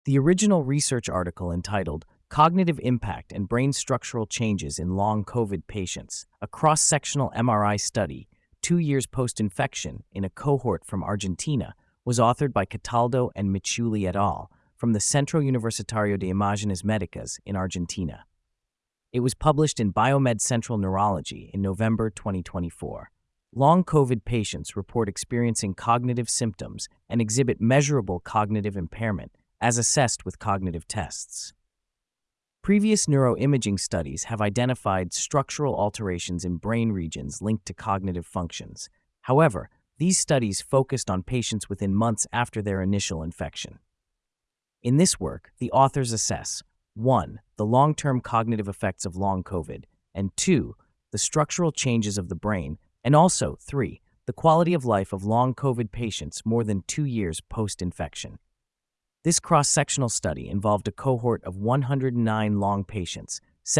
The original research article entitled Cognitive Impact and Brain Structural Changes in Long COVID Patients, a cross-sectional MRI study 2 years post-infection in a cohort from Argentina, was authored by Cataldo and Michuli et al. From the Centro Universitario de Imágenes Médicas in Argentina. It was published in Biomed Central Neurology in November 2024. Long COVID patients report experiencing cognitive symptoms and exhibit measurable cognitive impairment as assessed with cognitive tests. Previous neuroimaging studies have identified structural alterations in brain regions linked to cognitive functions. However, these studies focused on patients within months after their initial infection. In this work, the authors assess 1. The long-term cognitive effects of long COVID, and 2. The structural changes of the brain, and also 3. The quality of life of long COVID patients more than 2 years post-infection. This cross-sectional study involved a cohort of 109 long patients,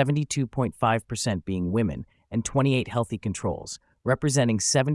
72.5% being women, and 28 healthy controls, representing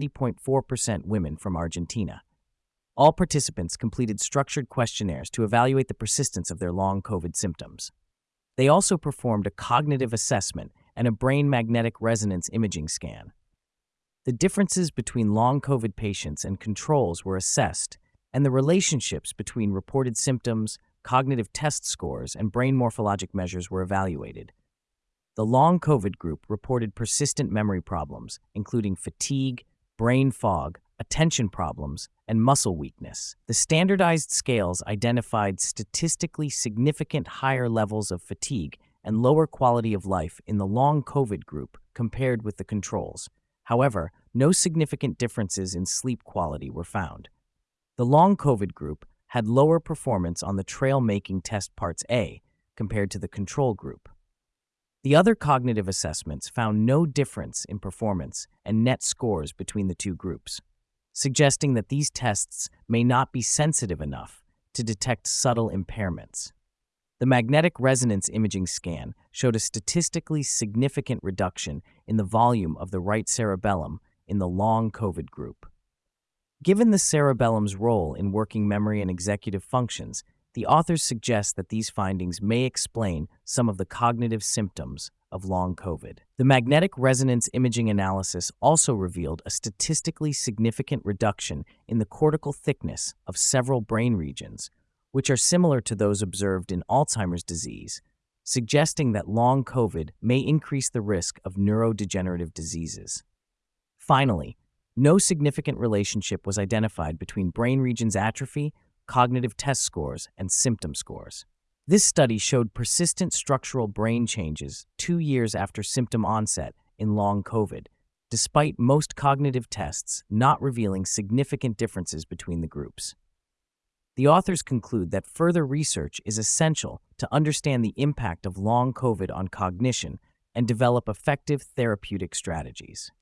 70.4% women from Argentina. All participants completed structured questionnaires to evaluate the persistence of their long COVID symptoms. They also performed a cognitive assessment and a brain magnetic resonance imaging scan. The differences between long COVID patients and controls were assessed, and the relationships between reported symptoms, cognitive test scores, and brain morphologic measures were evaluated. The long COVID group reported persistent memory problems, including fatigue, brain fog, attention problems, and muscle weakness. The standardized scales identified statistically significant higher levels of fatigue and lower quality of life in the long COVID group compared with the controls. However, no significant differences in sleep quality were found. The long COVID group had lower performance on the trail-making test parts A compared to the control group. The other cognitive assessments found no difference in performance and net scores between the two groups, suggesting that these tests may not be sensitive enough to detect subtle impairments. The magnetic resonance imaging scan showed a statistically significant reduction in the volume of the right cerebellum in the long COVID group. Given the cerebellum's role in working memory and executive functions, the authors suggest that these findings may explain some of the cognitive symptoms of long COVID. The magnetic resonance imaging analysis also revealed a statistically significant reduction in the cortical thickness of several brain regions, which are similar to those observed in Alzheimer's disease, suggesting that long COVID may increase the risk of neurodegenerative diseases. Finally, no significant relationship was identified between brain regions atrophy, cognitive test scores, and symptom scores. This study showed persistent structural brain changes 2 years after symptom onset in long COVID, despite most cognitive tests not revealing significant differences between the groups. The authors conclude that further research is essential to understand the impact of long COVID on cognition and develop effective therapeutic strategies.